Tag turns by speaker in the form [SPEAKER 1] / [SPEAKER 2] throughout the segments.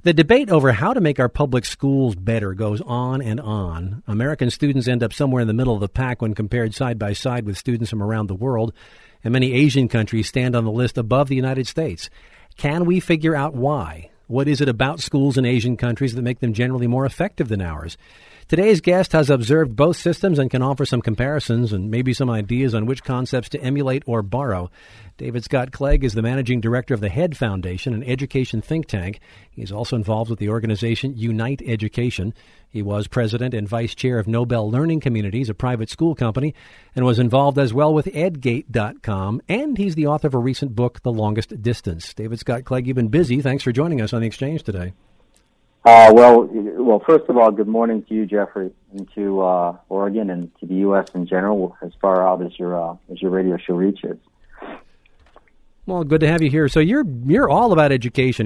[SPEAKER 1] The debate over how to make our public schools better goes on and on. American students end up somewhere in the middle of the pack when compared side by side with students from around the world, and many Asian countries stand on the list above the United States. Can we figure out why? What is it about schools in Asian countries that make them generally more effective than ours? Today's guest has observed both systems and can offer some comparisons and maybe some ideas on which concepts to emulate or borrow. David Scott Clegg is the managing director of the HEAD Foundation, an education think tank. He's also involved with the organization Unite Education. He was president and vice chair of Nobel Learning Communities, a private school company, and was involved as well with edgate.com. And he's the author of a recent book, The Longest Distance. David Scott Clegg, you've been busy. Thanks for joining us on The Exchange today.
[SPEAKER 2] Well, first of all, good morning to you, Jeffrey, and to Oregon and to the U.S. in general, as far out as your radio show reaches.
[SPEAKER 1] Well, good to have you here. So you're all about education.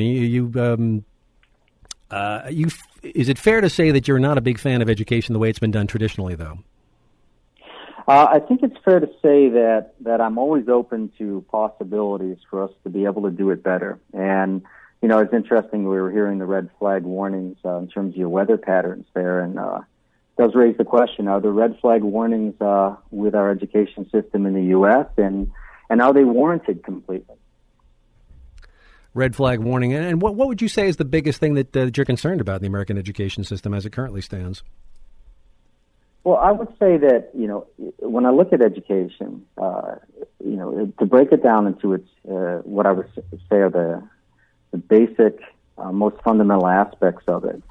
[SPEAKER 1] Is it fair to say that you're not a big fan of education the way it's been done traditionally, though?
[SPEAKER 2] I think it's fair to say that I'm always open to possibilities for us to be able to do it better. And you know, it's interesting. We were hearing the red flag warnings in terms of your weather patterns there, and it does raise the question: are there red flag warnings with our education system in the U.S. and are they warranted completely?
[SPEAKER 1] Red flag warning. And what would you say is the biggest thing that you're concerned about in the American education system as it currently stands?
[SPEAKER 2] Well, I would say that, you know, when I look at education, you know, to break it down into its what I would say are the basic, most fundamental aspects of it,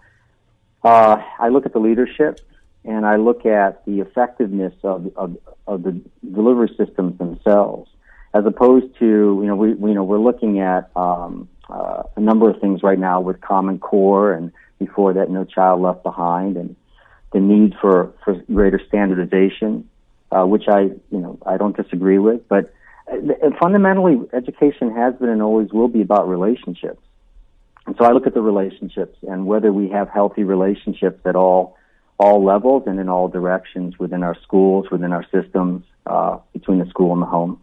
[SPEAKER 2] I look at the leadership, and I look at the effectiveness of the delivery systems themselves, as opposed to, you know, we're looking at a number of things right now with Common Core, and before that, No Child Left Behind, and the need for greater standardization, which I don't disagree with, but fundamentally, education has been and always will be about relationships. And so I look at the relationships and whether we have healthy relationships at all levels and in all directions within our schools, within our systems, between the school and the home.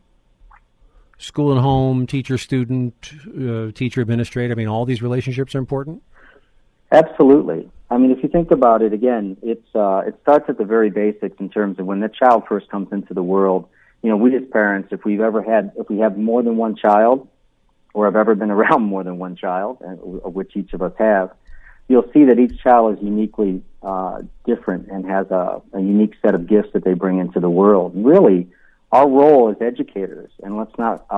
[SPEAKER 1] School and home, teacher-student, teacher-administrator, I mean, all these relationships are important?
[SPEAKER 2] Absolutely. I mean, if you think about it, again, it starts at the very basics in terms of when the child first comes into the world. You know, we as parents, if we have more than one child, or have ever been around more than one child, of which each of us have, you'll see that each child is uniquely different and has a unique set of gifts that they bring into the world. And really, our role as educators, and let's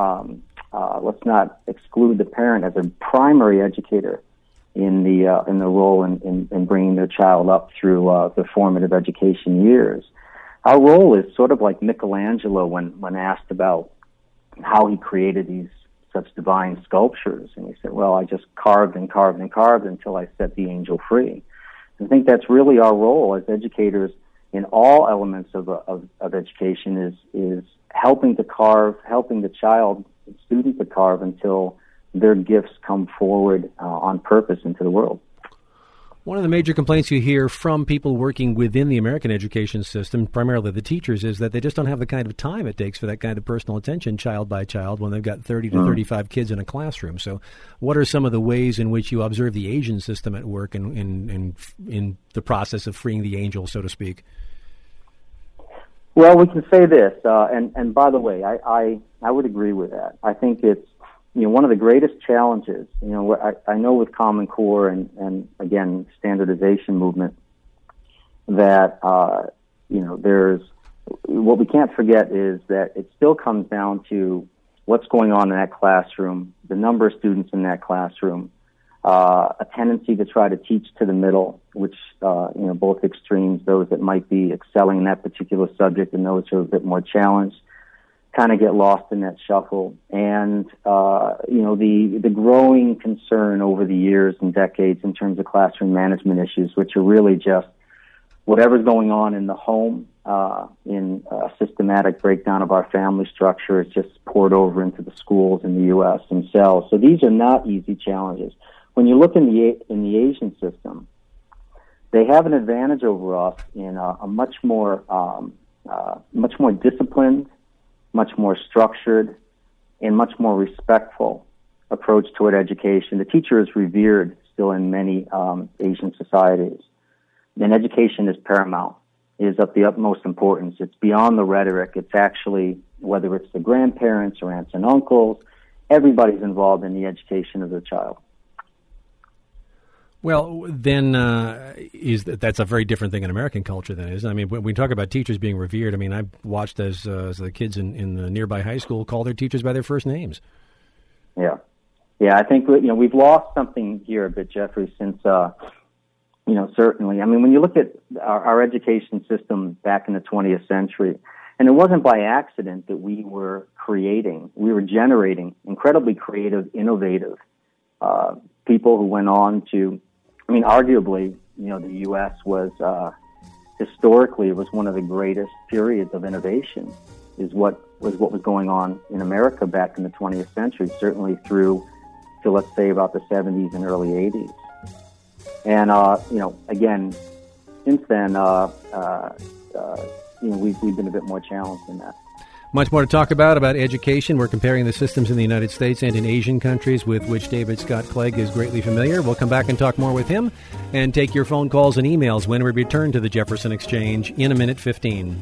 [SPEAKER 2] not exclude the parent as a primary educator in the role in bringing their child up through the formative education years. Our role is sort of like Michelangelo when asked about how he created these such divine sculptures. And he said, well, I just carved and carved and carved until I set the angel free. I think that's really our role as educators in all elements of education is helping to carve, helping the child, student to carve until their gifts come forward on purpose into the world.
[SPEAKER 1] One of the major complaints you hear from people working within the American education system, primarily the teachers, is that they just don't have the kind of time it takes for that kind of personal attention, child by child, when they've got 30 to 35 kids in a classroom. So what are some of the ways in which you observe the Asian system at work in the process of freeing the angel, so to speak?
[SPEAKER 2] Well, we can say this, and by the way, I would agree with that. I think it's, you know, one of the greatest challenges, you know, I know with Common Core and again, standardization movement, that, you know, there's, what we can't forget is that it still comes down to what's going on in that classroom, the number of students in that classroom, a tendency to try to teach to the middle, which, you know, both extremes, those that might be excelling in that particular subject and those who are a bit more challenged, kind of get lost in that shuffle. And, you know, the growing concern over the years and decades in terms of classroom management issues, which are really just whatever's going on in the home, in a systematic breakdown of our family structure, is just poured over into the schools in the U.S. themselves. So these are not easy challenges. When you look in the Asian system, they have an advantage over us in a much more disciplined, much more structured, and much more respectful approach toward education. The teacher is revered still in many Asian societies. And education is paramount. It is of the utmost importance. It's beyond the rhetoric. It's actually, whether it's the grandparents or aunts and uncles, everybody's involved in the education of their child.
[SPEAKER 1] Well, then that's a very different thing in American culture than it is. I mean, when we talk about teachers being revered, I mean, I've watched as the kids in the nearby high school call their teachers by their first names.
[SPEAKER 2] Yeah. Yeah, I think, we've lost something here a bit, Jeffrey, since, certainly. I mean, when you look at our education system back in the 20th century, and it wasn't by accident that we were generating incredibly creative, innovative people who went on to, arguably, the U.S. was, historically, it was one of the greatest periods of innovation, is what was going on in America back in the 20th century, certainly through to, let's say, about the 70s and early 80s. And, again, since then, we've been a bit more challenged in that.
[SPEAKER 1] Much more to talk about education. We're comparing the systems in the United States and in Asian countries with which David Scott Clegg is greatly familiar. We'll come back and talk more with him and take your phone calls and emails when we return to the Jefferson Exchange in a minute 15.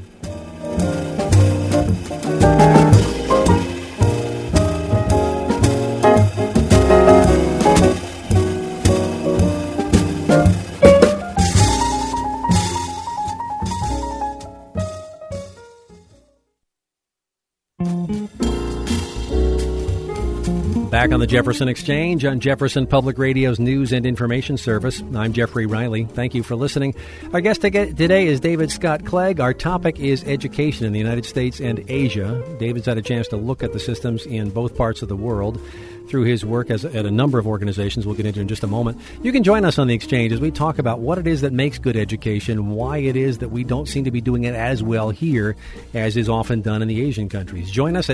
[SPEAKER 1] Back on the Jefferson Exchange on Jefferson Public Radio's News and Information Service. I'm Jeffrey Riley. Thank you for listening. Our guest today is David Scott Clegg. Our topic is education in the United States and Asia. David's had a chance to look at the systems in both parts of the world through his work at a number of organizations we'll get into in just a moment. You can join us on the Exchange as we talk about what it is that makes good education, why it is that we don't seem to be doing it as well here as is often done in the Asian countries. Join us at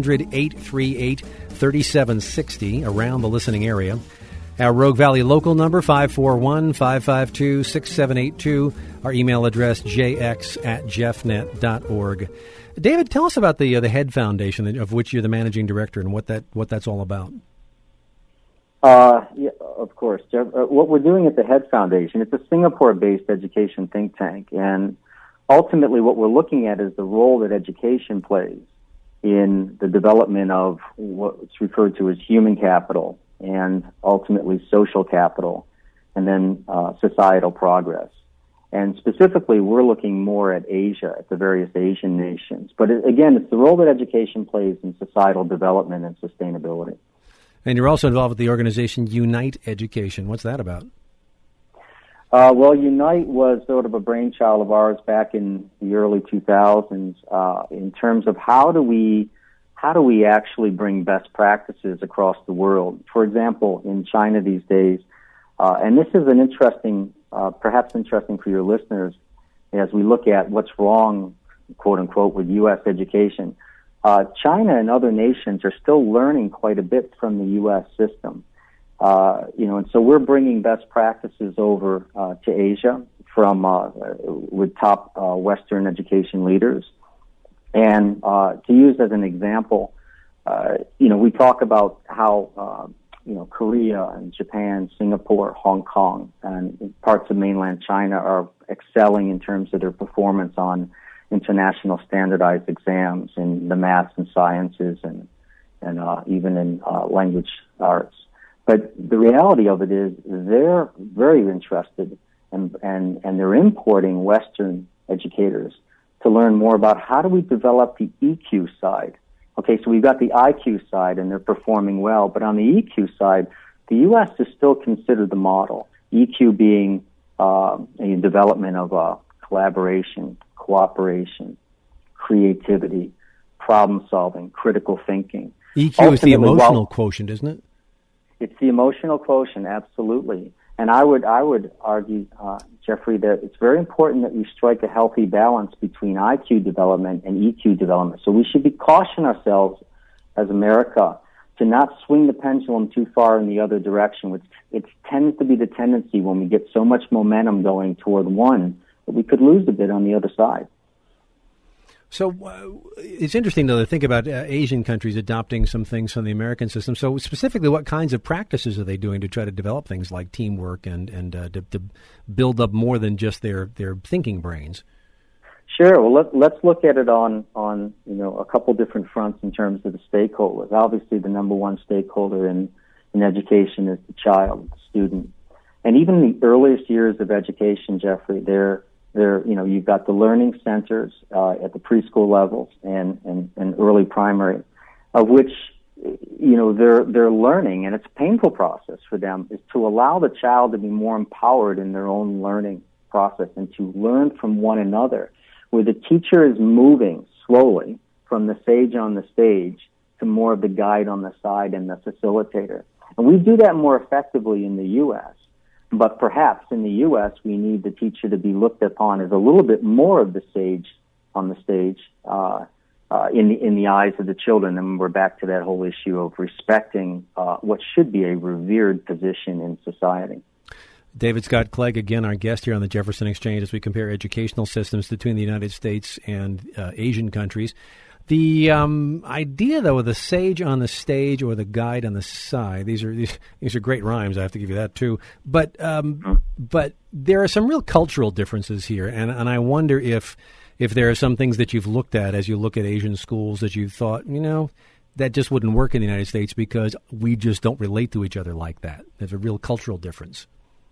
[SPEAKER 1] 800-838-3760 around the listening area. Our Rogue Valley local number, 541-552-6782. Our email address, jx@jeffnet.org. David, tell us about the HEAD Foundation, of which you're the managing director, and what that's all about.
[SPEAKER 2] Yeah, of course, Jeff. What we're doing at the HEAD Foundation, it's a Singapore-based education think tank, and ultimately what we're looking at is the role that education plays in the development of what's referred to as human capital, and ultimately social capital, and then societal progress. And specifically, we're looking more at Asia, at the various Asian nations. But again, it's the role that education plays in societal development and sustainability.
[SPEAKER 1] And you're also involved with the organization Unite Education. What's that about?
[SPEAKER 2] Well, Unite was sort of a brainchild of ours back in the early 2000s in terms of how do we actually bring best practices across the world. For example, in China these days, and this is an interesting, perhaps interesting for your listeners, as we look at what's wrong, quote unquote, with U.S. education. China and other nations are still learning quite a bit from the U.S. system. And so we're bringing best practices over to Asia from with top Western education leaders. And to use as an example, we talk about how Korea and Japan, Singapore, Hong Kong, and parts of mainland China are excelling in terms of their performance on international standardized exams in the maths and sciences and even in language arts. But the reality of it is they're very interested and they're importing Western educators to learn more about how do we develop the EQ side. Okay, so we've got the IQ side and they're performing well, but on the EQ side, the U.S. is still considered the model. EQ being a development of collaboration, cooperation, creativity, problem solving, critical thinking.
[SPEAKER 1] EQ is the emotional quotient, isn't it?
[SPEAKER 2] It's the emotional quotient, absolutely. And I would argue, Jeffrey, that it's very important that we strike a healthy balance between IQ development and EQ development. So we should be caution ourselves as America to not swing the pendulum too far in the other direction, which it tends to be the tendency when we get so much momentum going toward one that we could lose a bit on the other side.
[SPEAKER 1] So it's interesting, though, to think about Asian countries adopting some things from the American system. So specifically, what kinds of practices are they doing to try to develop things like teamwork and to build up more than just their thinking brains?
[SPEAKER 2] Sure. Well, let's look at it on a couple different fronts in terms of the stakeholders. Obviously, the number one stakeholder in education is the child, the student, and even the earliest years of education, Jeffrey, you've got the learning centers at the preschool levels and early primary, of which they're learning, and it's a painful process for them, is to allow the child to be more empowered in their own learning process and to learn from one another, where the teacher is moving slowly from the sage on the stage to more of the guide on the side and the facilitator. And we do that more effectively in the U.S., but perhaps in the U.S. we need the teacher to be looked upon as a little bit more of the sage on the stage in the eyes of the children. And we're back to that whole issue of respecting what should be a revered position in society.
[SPEAKER 1] David Scott Clegg, again, our guest here on the Jefferson Exchange as we compare educational systems between the United States and Asian countries. The idea, though, of the sage on the stage or the guide on the side, these are great rhymes. I have to give you that, too. But there are some real cultural differences here, and I wonder if there are some things that you've looked at as you look at Asian schools that you've thought, that just wouldn't work in the United States because we just don't relate to each other like that. There's a real cultural difference.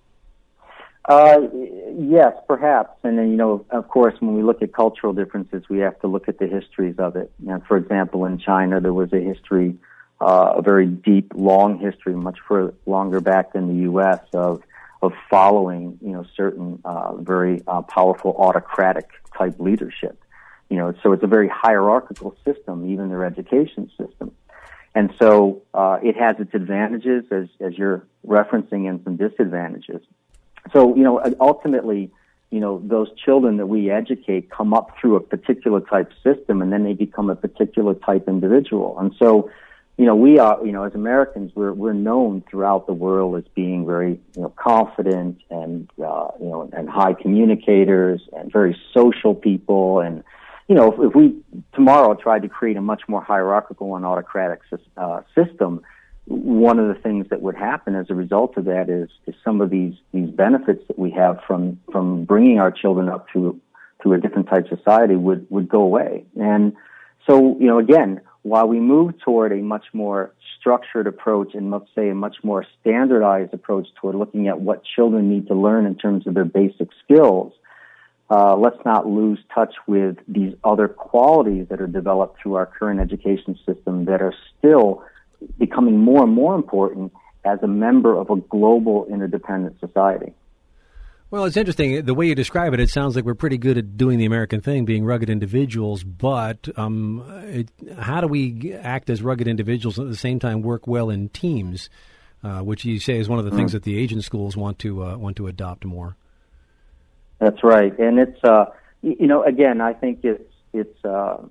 [SPEAKER 2] Yes, perhaps. And then, of course, when we look at cultural differences, we have to look at the histories of it. For example, in China, there was a history, a very deep, long history, much longer back than the U.S. of following, certain very powerful autocratic type leadership. So it's a very hierarchical system, even their education system. And so it has its advantages, as you're referencing, and some disadvantages. So, ultimately, those children that we educate come up through a particular type system, and then they become a particular type individual. And so, we are, as Americans, we're known throughout the world as being very, confident and, and high communicators and very social people. And, if we tomorrow tried to create a much more hierarchical and autocratic system, one of the things that would happen as a result of that is some of these benefits that we have from bringing our children up to a different type of society would go away. And so, again, while we move toward a much more structured approach and, let's say, a much more standardized approach toward looking at what children need to learn in terms of their basic skills, let's not lose touch with these other qualities that are developed through our current education system that are still becoming more and more important as a member of a global interdependent society.
[SPEAKER 1] Well, it's interesting. The way you describe it, it sounds like we're pretty good at doing the American thing, being rugged individuals, but how do we act as rugged individuals and at the same time work well in teams, which you say is one of the things that the Asian schools want to adopt more? That's
[SPEAKER 2] right. And it's, again, I think it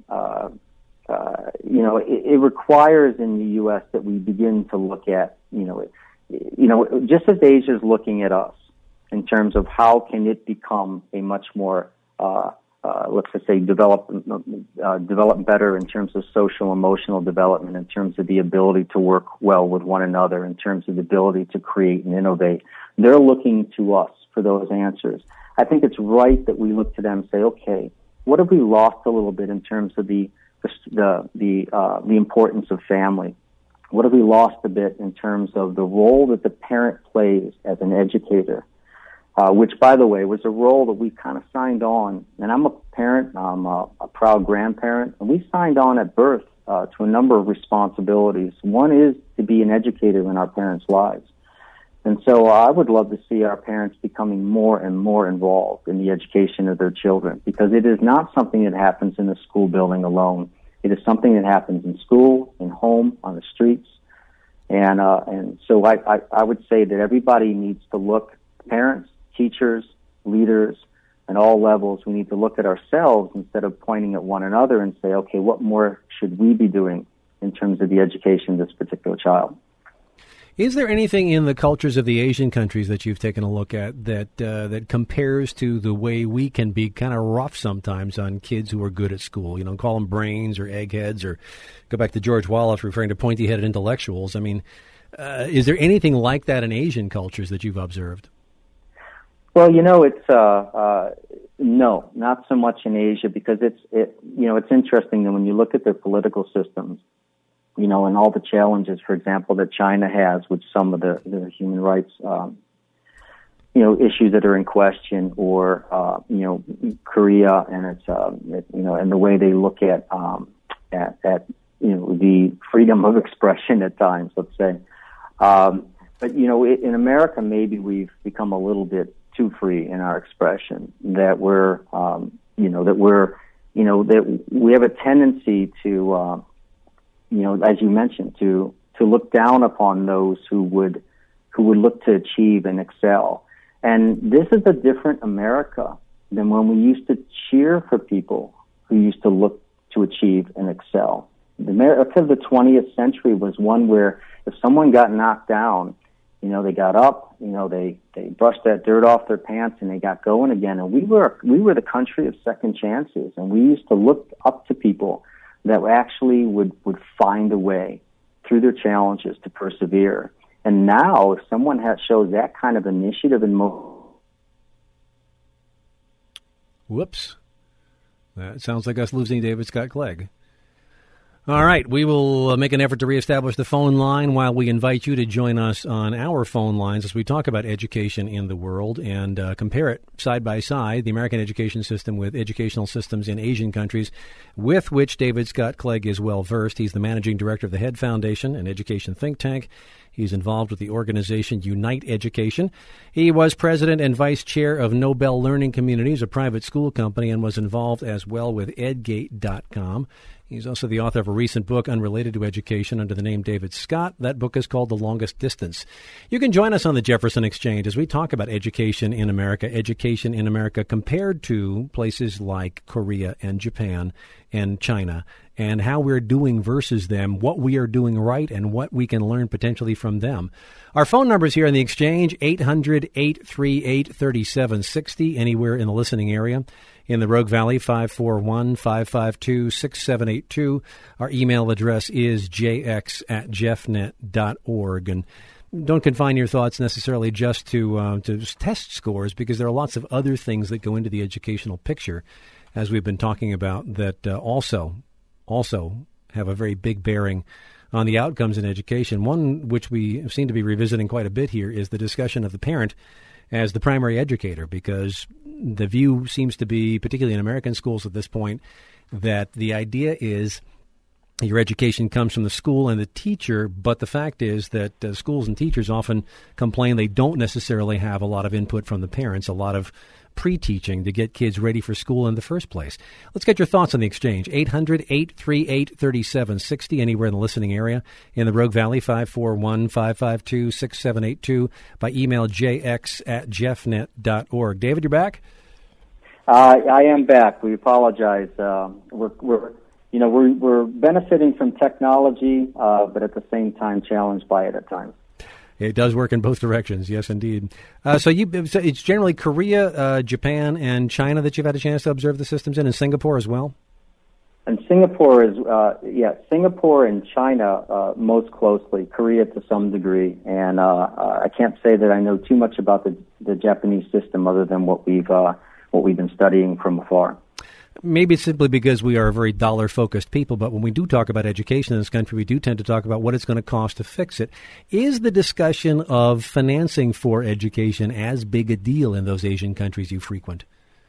[SPEAKER 2] requires in the U.S. that we begin to look at, just as Asia is looking at us in terms of how can it become a much more, let's just say, develop better in terms of social, emotional development, in terms of the ability to work well with one another, in terms of the ability to create and innovate. They're looking to us for those answers. I think it's right that we look to them and say, okay, what have we lost a little bit in terms of the importance of family? What have we lost a bit in terms of the role that the parent plays as an educator? Which, by the way, was a role that we kind of signed on. And I'm a parent, I'm a proud grandparent, and we signed on at birth to a number of responsibilities. One is to be an educator in our parents' lives. And so I would love to see our parents becoming more and more involved in the education of their children, because it is not something that happens in a school building alone. It is something that happens in school, in home, on the streets. And so I would say that everybody needs to look, parents, teachers, leaders, and all levels, we need to look at ourselves instead of pointing at one another and say, okay, what more should we be doing in terms of the education of this particular child?
[SPEAKER 1] Is there anything in the cultures of the Asian countries that you've taken a look at that compares to the way we can be kind of rough sometimes on kids who are good at school? You know, call them brains or eggheads, or go back to George Wallace referring to pointy-headed intellectuals. I mean, is there anything like that in Asian cultures that you've observed?
[SPEAKER 2] Well, you know, it's no, not so much in Asia, because it's interesting that when you look at their political systems, you know, and all the challenges, for example, that China has, with some of the human rights, issues that are in question, or Korea and its, and the way they look at the freedom of expression at times, let's say. But in America, maybe we've become a little bit too free in our expression. That we have a tendency to, as you mentioned, to look down upon those who would look to achieve and excel. And this is a different America than when we used to cheer for people who used to look to achieve and excel. The America of the 20th century was one where if someone got knocked down, they got up, they brushed that dirt off their pants and they got going again. And we were the country of second chances, and we used to look up to people that actually would find a way through their challenges to persevere. And now, if someone shows that kind of initiative and
[SPEAKER 1] Whoops. That sounds like us losing David Scott Clegg. All right, we will make an effort to reestablish the phone line while we invite you to join us on our phone lines as we talk about education in the world and compare it side by side, the American education system with educational systems in Asian countries, with which David Scott Clegg is well versed. He's the managing director of the Head Foundation, an education think tank. He's involved with the organization Unite Education. He was president and vice chair of Nobel Learning Communities, a private school company, and was involved as well with Edgate.com. He's also the author of a recent book unrelated to education under the name David Scott. That book is called The Longest Distance. You can join us on the Jefferson Exchange as we talk about education in America compared to places like Korea and Japan and China, and how we're doing versus them, what we are doing right, and what we can learn potentially from them. Our phone numbers here in the Exchange, 800-838-3760, anywhere in the listening area. In the Rogue Valley, 541-552-6782. Our email address is jx@jeffnet.org. And don't confine your thoughts necessarily just to test scores, because there are lots of other things that go into the educational picture, as we've been talking about, that also have a very big bearing on the outcomes in education. One which we seem to be revisiting quite a bit here is the discussion of the parent as the primary educator, because the view seems to be, particularly in American schools at this point, that the idea is your education comes from the school and the teacher, but the fact is that schools and teachers often complain they don't necessarily have a lot of input from the parents, a lot of pre-teaching to get kids ready for school in the first place. Let's get your thoughts on the Exchange. 800-838-3760, anywhere in the listening area. In the Rogue Valley, 541-552-6782. By email, jx@jeffnet.org. David, you're back?
[SPEAKER 2] I am back. We apologize. We're benefiting from technology, but at the same time challenged by it at times.
[SPEAKER 1] It does work in both directions, yes, indeed. So it's generally Korea, Japan, and China that you've had a chance to observe the systems in, and Singapore as well?
[SPEAKER 2] And Singapore is, Singapore and China most closely, Korea to some degree. And I can't say that I know too much about the Japanese system other than what we've been studying from afar.
[SPEAKER 1] Maybe it's simply because we are a very dollar-focused people, but when we do talk about education in this country, we do tend to talk about what it's going to cost to fix it. Is the discussion of financing for education as big a deal in those Asian countries you frequent?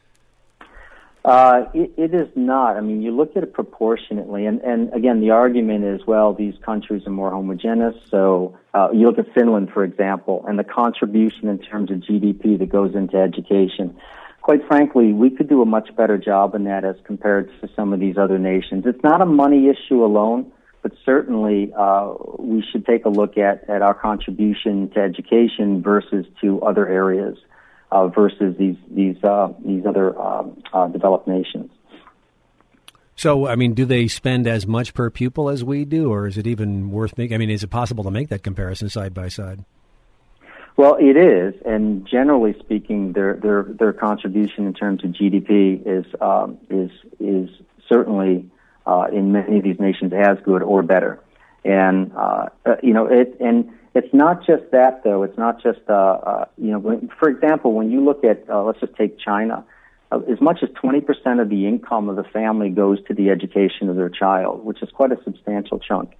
[SPEAKER 2] It is not. I mean, you look at it proportionately, and again, the argument is, well, these countries are more homogeneous. So you look at Finland, for example, and the contribution in terms of GDP that goes into education. Quite frankly, we could do a much better job in that as compared to some of these other nations. It's not a money issue alone, but certainly we should take a look at our contribution to education versus to other areas, versus these other developed nations.
[SPEAKER 1] So, I mean, do they spend as much per pupil as we do, or is it even worth making? I mean, is it possible to make that comparison side by side?
[SPEAKER 2] Well, it is, and generally speaking, their contribution in terms of GDP is certainly in many of these nations as good or better. And it's not just that, though. It's not just for example, when you look at let's just take China, as much as 20% of the income of the family goes to the education of their child, which is quite a substantial chunk.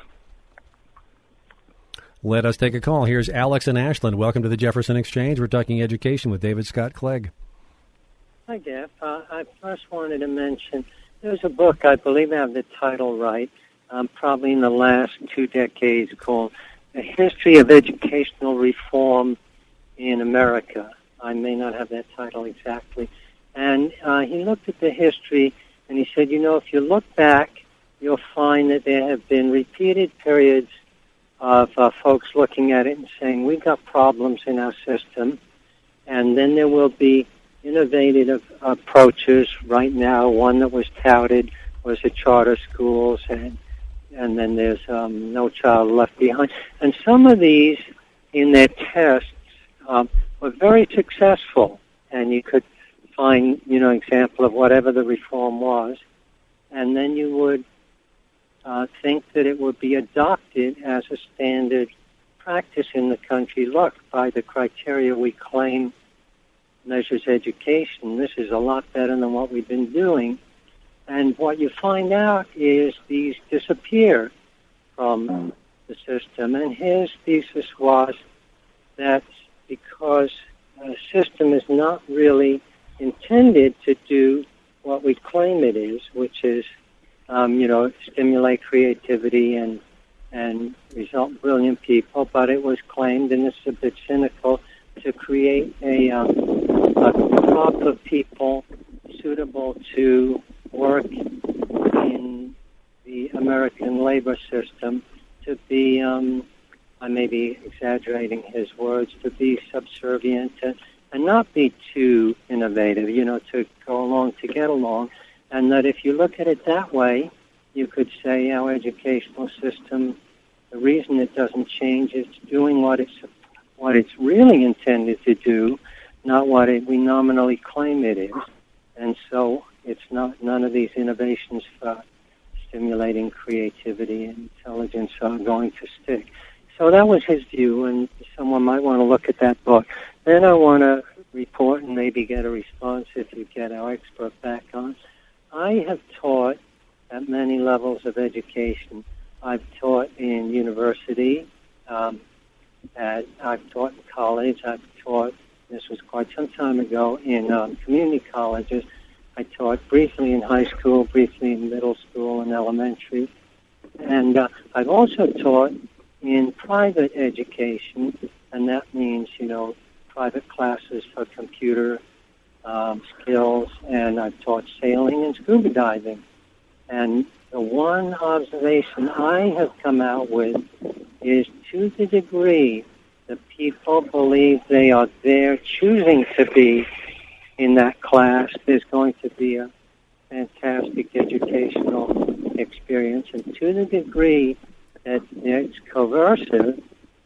[SPEAKER 1] Let us take a call. Here's Alex in Ashland. Welcome to the Jefferson Exchange. We're talking education with David Scott Clegg.
[SPEAKER 3] Hi, Jeff. I first wanted to mention there's a book, I believe I have the title right, probably in the last 2 decades, called The History of Educational Reform in America. I may not have that title exactly. And he looked at the history, and he said, if you look back, you'll find that there have been repeated periods of folks looking at it and saying, we've got problems in our system, and then there will be innovative approaches. Right now, one that was touted was the charter schools, and then there's No Child Left Behind. And some of these, in their tests, were very successful, and you could find, example of whatever the reform was, and then you would think that it would be adopted as a standard practice in the country. Look, by the criteria we claim measures education, this is a lot better than what we've been doing. And what you find out is these disappear from the system. And his thesis was that because a system is not really intended to do what we claim it is, which is stimulate creativity and result in brilliant people, but it was claimed, and this is a bit cynical, to create a crop of people suitable to work in the American labor system, to be, I may be exaggerating his words, to be subservient and not be too innovative, to go along to get along. And that if you look at it that way, you could say our educational system, the reason it doesn't change is doing what it's really intended to do, not what we nominally claim it is. And so it's none of these innovations for stimulating creativity and intelligence are going to stick. So that was his view, and someone might want to look at that book. Then I want to report and maybe get a response if you get our expert back on. I have taught at many levels of education. I've taught in university, I've taught in college, I've taught, this was quite some time ago, in community colleges. I taught briefly in high school, briefly in middle school and elementary. And I've also taught in private education, and that means, private classes for computer skills, and I've taught sailing and scuba diving. And the one observation I have come out with is, to the degree that people believe they are there choosing to be in that class, there's going to be a fantastic educational experience. And to the degree that it's coercive,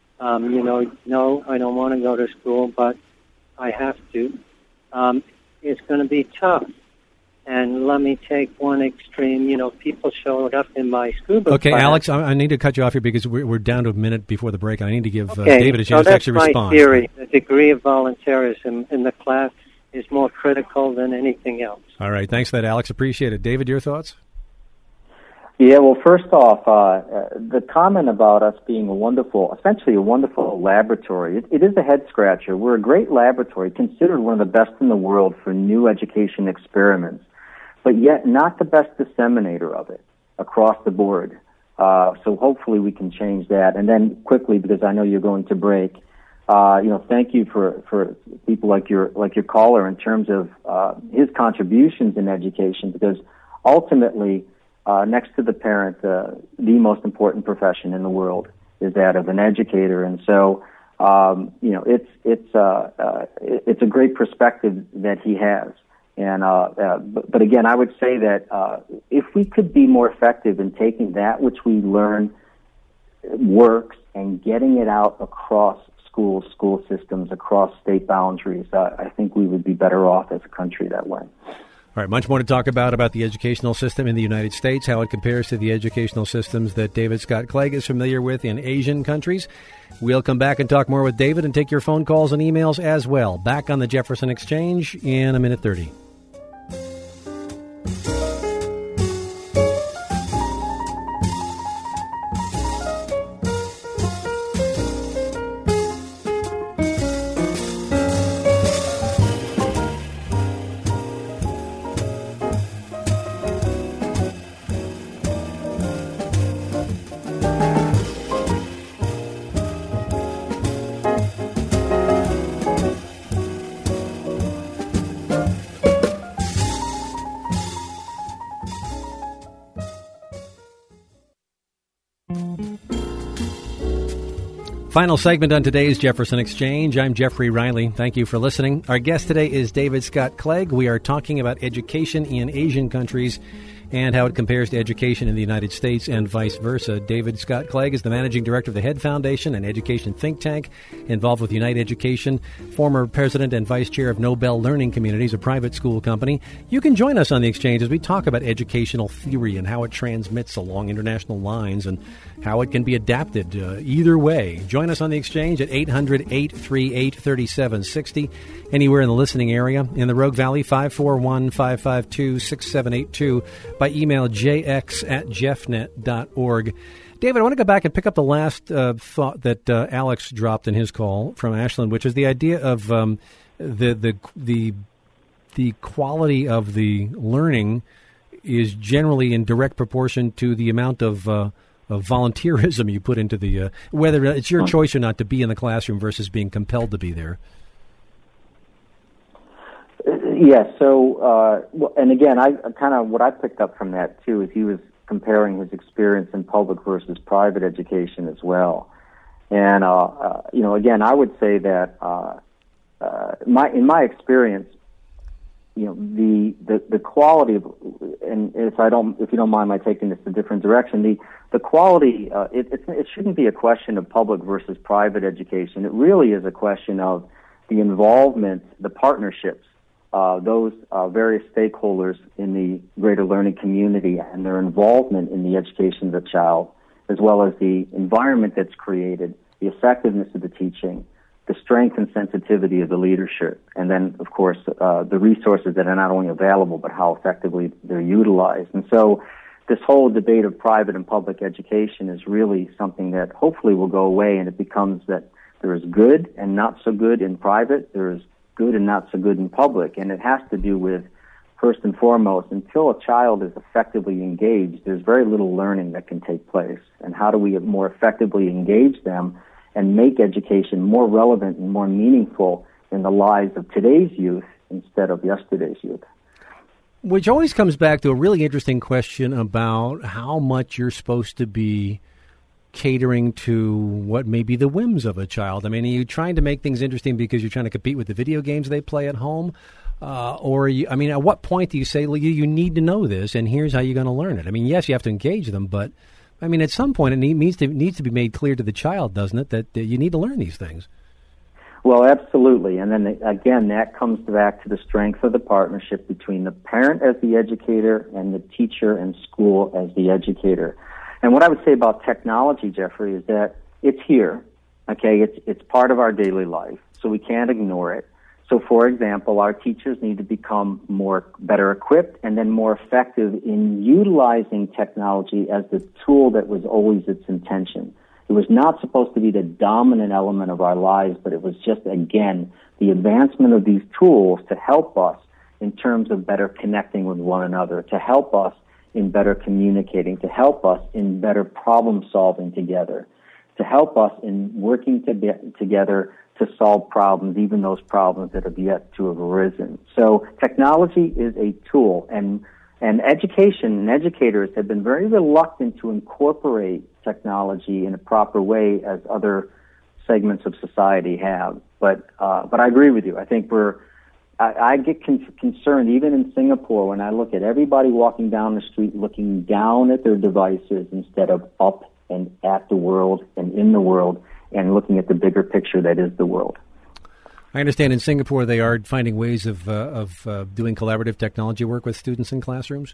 [SPEAKER 3] no, I don't want to go to school, but I have to, it's going to be tough. And let me take one extreme. People showed up in my scuba
[SPEAKER 1] Okay,
[SPEAKER 3] class.
[SPEAKER 1] Alex, I need to cut you off here because we're down to a minute before the break. I need to give David a chance to actually respond.
[SPEAKER 3] That's my theory. The degree of voluntarism in the class is more critical than anything else.
[SPEAKER 1] All right, thanks for that, Alex. Appreciate it. David, your thoughts?
[SPEAKER 2] Yeah, well, first off, the comment about us being essentially a wonderful laboratory, it is a head-scratcher. We're a great laboratory, considered one of the best in the world for new education experiments, but yet not the best disseminator of it across the board. So hopefully we can change that. And then quickly, because I know you're going to break, thank you for people like your caller in terms of his contributions in education, because ultimately, next to the parent, the most important profession in the world is that of an educator. And so, it's a great perspective that he has. And but again, I would say that if we could be more effective in taking that which we learn works and getting it out across schools, school systems, across state boundaries, I think we would be better off as a country that way.
[SPEAKER 1] All right, much more to talk about the educational system in the United States, how it compares to the educational systems that David Scott Clegg is familiar with in Asian countries. We'll come back and talk more with David and take your phone calls and emails as well. Back on the Jefferson Exchange in a minute 30. Final segment on today's Jefferson Exchange. I'm Jeffrey Riley. Thank you for listening. Our guest today is David Scott Clegg. We are talking about education in Asian countries and how it compares to education in the United States and vice versa. David Scott Clegg is the managing director of the Head Foundation, an education think tank involved with Unite Education, former president and vice chair of Nobel Learning Communities, a private school company. You can join us on the Exchange as we talk about educational theory and how it transmits along international lines and how it can be adapted either way. Join us on the Exchange at 800-838-3760. Anywhere in the listening area. In the Rogue Valley, 541-552-6782. By email, jx@jeffnet.org. David, I want to go back and pick up the last thought that Alex dropped in his call from Ashland, which is the idea of the quality of the learning is generally in direct proportion to the amount of volunteerism you put into the whether it's your choice or not to be in the classroom versus being compelled to be there.
[SPEAKER 2] Yes. So, and again, I kind of what I picked up from that too is he was comparing his experience in public versus private education as well. And again, I would say that in my experience, the quality of, and if you don't mind my taking this a different direction, the quality it shouldn't be a question of public versus private education. It really is a question of the involvement, the partnerships. Those various stakeholders in the greater learning community and their involvement in the education of the child, as well as the environment that's created, the effectiveness of the teaching, the strength and sensitivity of the leadership, and then, of course, the resources that are not only available, but how effectively they're utilized. And so this whole debate of private and public education is really something that hopefully will go away, and it becomes that there is good and not so good in private, there is good and not so good in public, and it has to do with, first and foremost, until a child is effectively engaged, there's very little learning that can take place. And how do we more effectively engage them and make education more relevant and more meaningful in the lives of today's youth instead of yesterday's youth?
[SPEAKER 1] Which always comes back to a really interesting question about how much you're supposed to be catering to what may be the whims of a child. I mean, are you trying to make things interesting because you're trying to compete with the video games they play at home? At what point do you say, well, you need to know this, and here's how you're going to learn it? I mean, yes, you have to engage them, but, I mean, at some point it needs to be made clear to the child, doesn't it, that you need to learn these things?
[SPEAKER 2] Well, absolutely. And then, again, that comes back to the strength of the partnership between the parent as the educator and the teacher and school as the educator. And what I would say about technology, Jeffrey, is that it's here, okay? It's part of our daily life, so we can't ignore it. So, for example, our teachers need to become better equipped and then more effective in utilizing technology as the tool that was always its intention. It was not supposed to be the dominant element of our lives, but it was just, again, the advancement of these tools to help us in terms of better connecting with one another, to help us in better communicating, to help us in better problem solving together, to help us in working together to solve problems, even those problems that have yet to have arisen. So technology is a tool, and education and educators have been very reluctant to incorporate technology in a proper way as other segments of society have. But I agree with you. I think I get concerned even in Singapore when I look at everybody walking down the street looking down at their devices instead of up and at the world and in the world and looking at the bigger picture that is the world.
[SPEAKER 1] I understand in Singapore they are finding ways of doing collaborative technology work with students in classrooms.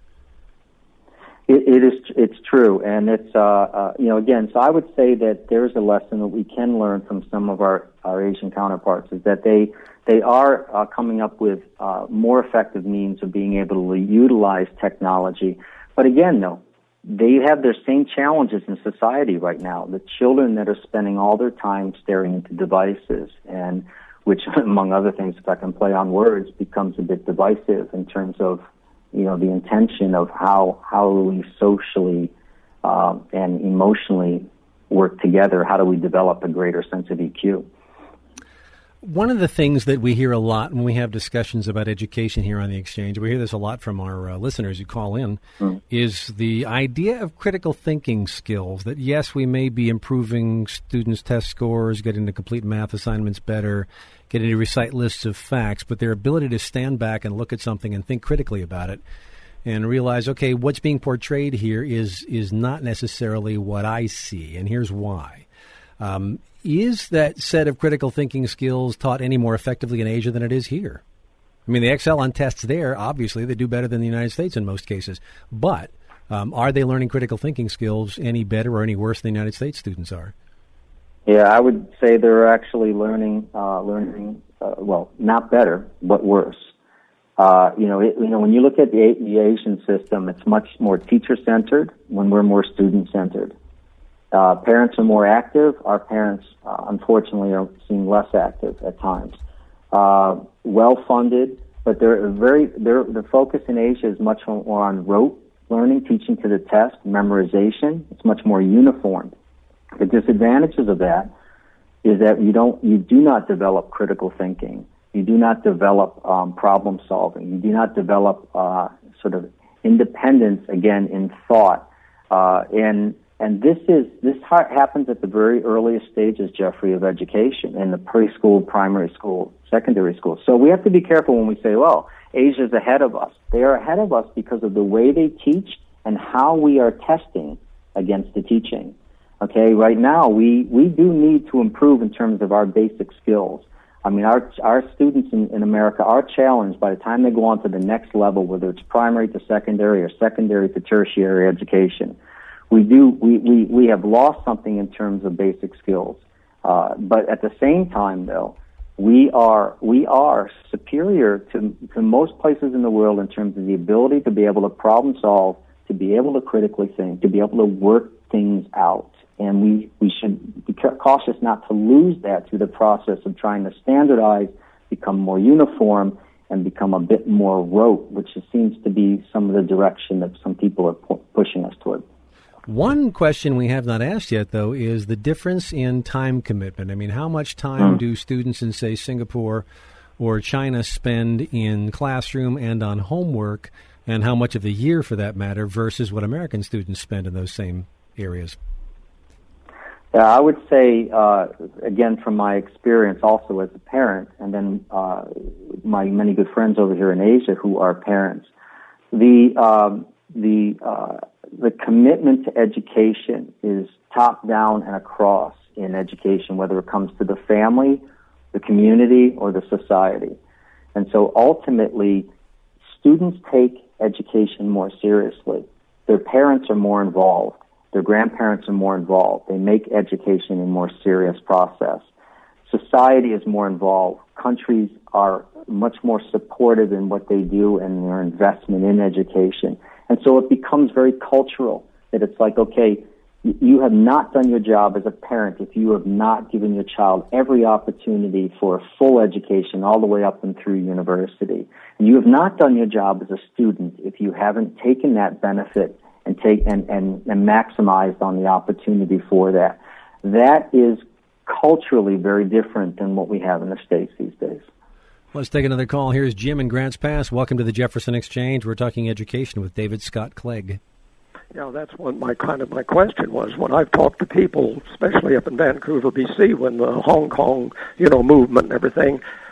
[SPEAKER 2] It's true, and it's again. So I would say that there's a lesson that we can learn from some of our Asian counterparts is that they are coming up with more effective means of being able to utilize technology. But again, though, they have their same challenges in society right now. The children that are spending all their time staring into devices, and which, among other things, if I can play on words, becomes a bit divisive in terms of the intention of how we socially and emotionally work together. How do we develop a greater sense of EQ?
[SPEAKER 1] One of the things that we hear a lot when we have discussions about education here on the Exchange, we hear this a lot from our listeners who call in, is the idea of critical thinking skills, that yes, we may be improving students' test scores, getting to complete math assignments better, getting to recite lists of facts, but their ability to stand back and look at something and think critically about it and realize, okay, what's being portrayed here is not necessarily what I see, and here's why. Is that set of critical thinking skills taught any more effectively in Asia than it is here? I mean, they excel on tests there. Obviously, they do better than the United States in most cases. But are they learning critical thinking skills any better or any worse than the United States students are?
[SPEAKER 2] Yeah, I would say they're actually learning, not better, but worse. When you look at the Asian system, it's much more teacher-centered when we're more student-centered. Parents are more active. Our parents, unfortunately, are seen less active at times. Well-funded, but the focus in Asia is much more on rote learning, teaching to the test, memorization. It's much more uniform. The disadvantages of that is that you do not develop critical thinking. You do not develop problem solving. You do not develop sort of independence again in thought. And this happens at the very earliest stages, Jeffrey, of education in the preschool, primary school, secondary school. So we have to be careful when we say, well, Asia's ahead of us. They are ahead of us because of the way they teach and how we are testing against the teaching. Okay, right now we do need to improve in terms of our basic skills. I mean, our students in America are challenged by the time they go on to the next level, whether it's primary to secondary or secondary to tertiary education. We have lost something in terms of basic skills. But at the same time, though, we are superior to most places in the world in terms of the ability to be able to problem solve, to be able to critically think, to be able to work things out. And we should be cautious not to lose that through the process of trying to standardize, become more uniform, and become a bit more rote, which seems to be some of the direction that some people are pushing us toward.
[SPEAKER 1] One question we have not asked yet, though, is the difference in time commitment. I mean, how much time do students in, say, Singapore or China spend in classroom and on homework, and how much of the year, for that matter, versus what American students spend in those same areas?
[SPEAKER 2] Yeah, I would say, again, from my experience also as a parent, and then my many good friends over here in Asia who are parents, the commitment to education is top down and across in education, whether it comes to the family, the community, or the society. And so ultimately, students take education more seriously. Their parents are more involved. Their grandparents are more involved. They make education a more serious process. Society is more involved. Countries are much more supportive in what they do and their investment in education. And so it becomes very cultural, that it's like, okay, you have not done your job as a parent if you have not given your child every opportunity for a full education all the way up and through university. And you have not done your job as a student if you haven't taken that benefit and maximized on the opportunity for that. That is culturally very different than what we have in the States these days.
[SPEAKER 1] Let's take another call. Here's Jim in Grants Pass. Welcome to the Jefferson Exchange. We're talking education with David Scott Clegg.
[SPEAKER 4] Yeah, that's what my question was. When I've talked to people, especially up in Vancouver, BC, when the Hong Kong, movement and everything,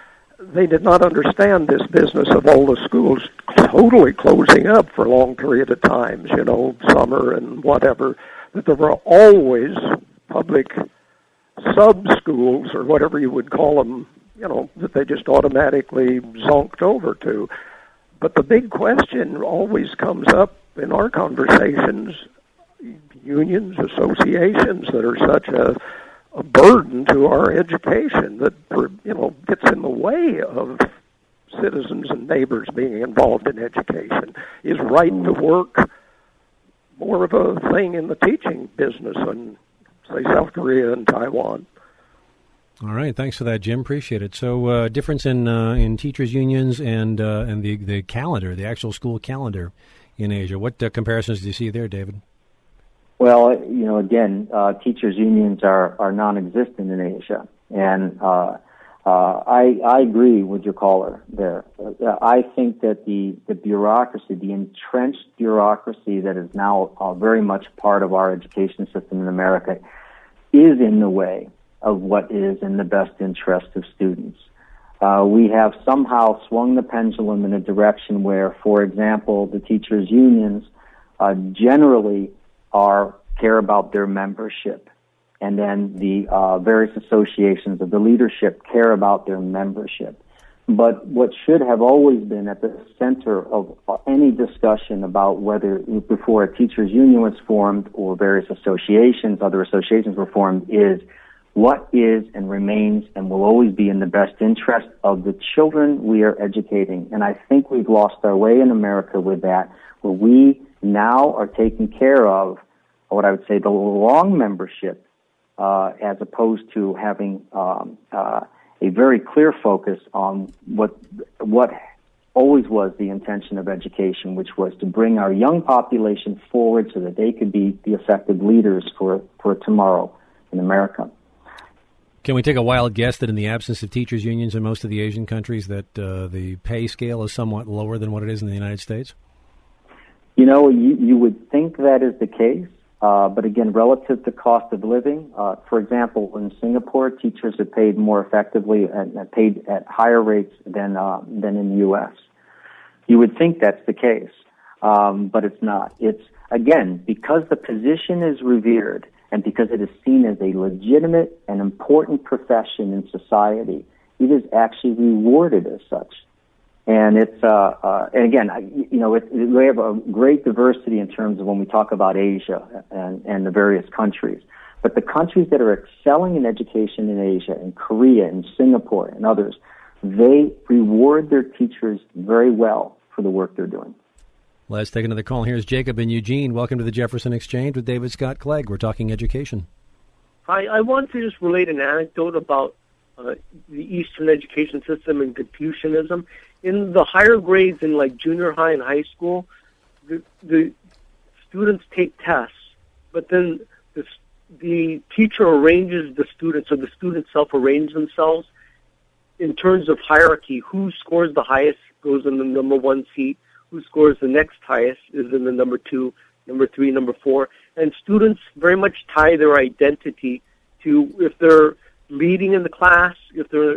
[SPEAKER 4] they did not understand this business of all the schools totally closing up for a long period of times, summer and whatever, that there were always public sub-schools or whatever you would call them, that they just automatically zonked over to. But the big question always comes up in our conversations, unions, associations that are such a burden to our education that, gets in the way of citizens and neighbors being involved in education. Is right to work more of a thing in the teaching business in, say, South Korea and Taiwan?
[SPEAKER 1] All right, thanks for that, Jim. Appreciate it. So, difference in teachers' unions and the calendar, the actual school calendar in Asia. What comparisons do you see there, David?
[SPEAKER 2] Well, again, teachers' unions are non-existent in Asia, and I agree with your caller there. I think that the bureaucracy, the entrenched bureaucracy that is now very much part of our education system in America, is in the way of what is in the best interest of students. We have somehow swung the pendulum in a direction where, for example, the teachers' unions generally care about their membership, and then the various associations of the leadership care about their membership. But what should have always been at the center of any discussion about whether, before a teachers' union was formed or various other associations were formed, is what is and remains and will always be in the best interest of the children we are educating. And I think we've lost our way in America with that, where we now are taking care of what I would say the long membership, as opposed to having a very clear focus on what always was the intention of education, which was to bring our young population forward so that they could be the effective leaders for tomorrow in America.
[SPEAKER 1] Can we take a wild guess that in the absence of teachers' unions in most of the Asian countries that the pay scale is somewhat lower than what it is in the United States?
[SPEAKER 2] You would think that is the case, but again, relative to cost of living, for example, in Singapore, teachers are paid more effectively and paid at higher rates than in the U.S. You would think that's the case, but it's not. It's, again, because the position is revered, and because it is seen as a legitimate and important profession in society, it is actually rewarded as such. And it's, and again, we have a great diversity in terms of when we talk about Asia and the various countries. But the countries that are excelling in education in Asia, in Korea, in Singapore, and others, they reward their teachers very well for the work they're doing.
[SPEAKER 1] Let's take another call. Here's Jacob in Eugene. Welcome to the Jefferson Exchange with David Scott Clegg. We're talking education.
[SPEAKER 5] Hi, I want to just relate an anecdote about the Eastern education system and Confucianism. In the higher grades, in like junior high and high school, the students take tests, but then the teacher arranges the students, or the students self-arrange themselves in terms of hierarchy. Who scores the highest goes in the number 1 seat. Who scores the next highest is in the number 2, number 3, number 4. And students very much tie their identity to if they're leading in the class, if they're,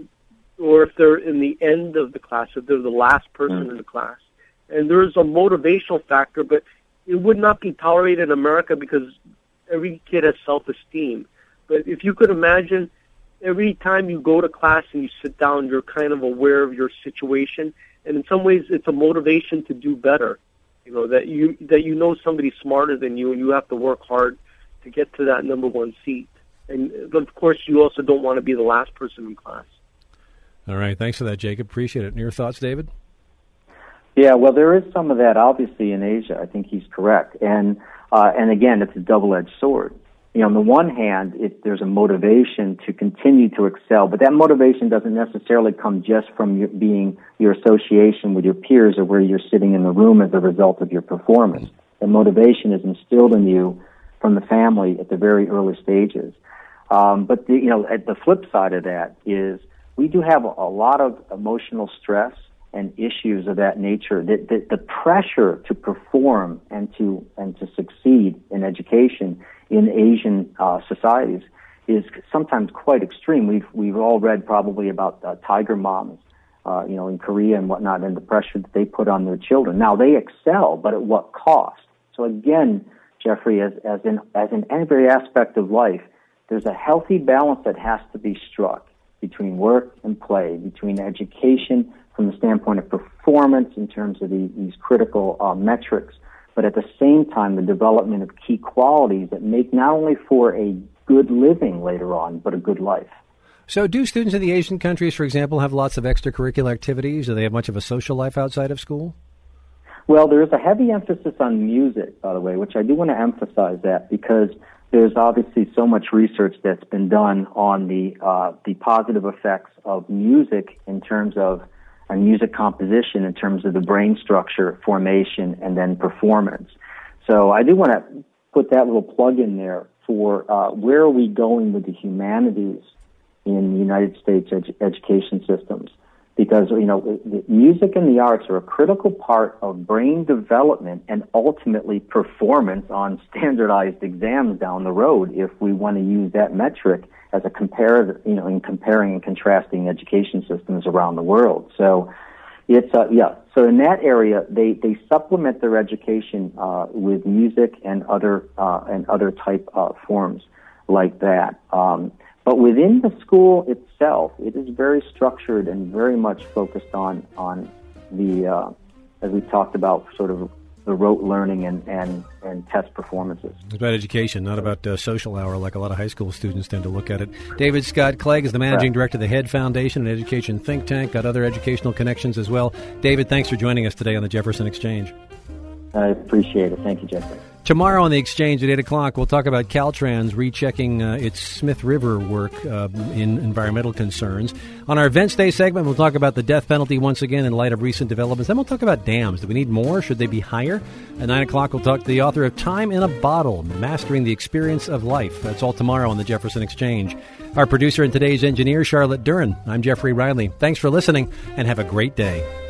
[SPEAKER 5] or if they're in the end of the class, if they're the last person in the class. And there's a motivational factor, but it would not be tolerated in America because every kid has self-esteem. But if you could imagine, every time you go to class and you sit down, you're kind of aware of your situation. And in some ways, it's a motivation to do better. That you know somebody's smarter than you, and you have to work hard to get to that number 1 seat. And of course, you also don't want to be the last person in class.
[SPEAKER 1] All right, thanks for that, Jacob. Appreciate it. And your thoughts, David?
[SPEAKER 2] Yeah, well, there is some of that, obviously, in Asia. I think he's correct. And again, it's a double-edged sword. On the one hand, there's a motivation to continue to excel, but that motivation doesn't necessarily come just from your association with your peers or where you're sitting in the room as a result of your performance. The motivation is instilled in you from the family at the very early stages. But at the flip side of that is we do have a lot of emotional stress and issues of that nature. The pressure to perform and to succeed in education in Asian societies is sometimes quite extreme. We've all read probably about tiger moms, in Korea and whatnot, and the pressure that they put on their children. Now they excel, but at what cost? So again, Jeffrey, as in every aspect of life, there's a healthy balance that has to be struck between work and play, between education from the standpoint of performance in terms of these critical metrics, but at the same time, the development of key qualities that make not only for a good living later on, but a good life.
[SPEAKER 1] So do students in the Asian countries, for example, have lots of extracurricular activities? Do they have much of a social life outside of school?
[SPEAKER 2] Well, there is a heavy emphasis on music, by the way, which I do want to emphasize that because there's obviously so much research that's been done on the positive effects of music in terms of music composition, in terms of the brain structure, formation, and then performance. So I do want to put that little plug in there for where are we going with the humanities in the United States education systems. Because, the music and the arts are a critical part of brain development and ultimately performance on standardized exams down the road if we want to use that metric as a in comparing and contrasting education systems around the world. So it's, so in that area, they supplement their education with music and other type forms like that. But within the school itself, it is very structured and very much focused on the, as we talked about, sort of the rote learning and test performances.
[SPEAKER 1] It's about education, not about social hour like a lot of high school students tend to look at it. David Scott Clegg is the managing director of the Head Foundation, an education think tank, got other educational connections as well. David, thanks for joining us today on the Jefferson Exchange.
[SPEAKER 2] I appreciate it. Thank you, Jeffrey.
[SPEAKER 1] Tomorrow on the Exchange at 8 o'clock, we'll talk about Caltrans rechecking its Smith River work in environmental concerns. On our Events Day segment, we'll talk about the death penalty once again in light of recent developments. Then we'll talk about dams. Do we need more? Should they be higher? At 9 o'clock, we'll talk to the author of Time in a Bottle, Mastering the Experience of Life. That's all tomorrow on the Jefferson Exchange. Our producer and today's engineer, Charlotte Duran. I'm Jeffrey Riley. Thanks for listening, and have a great day.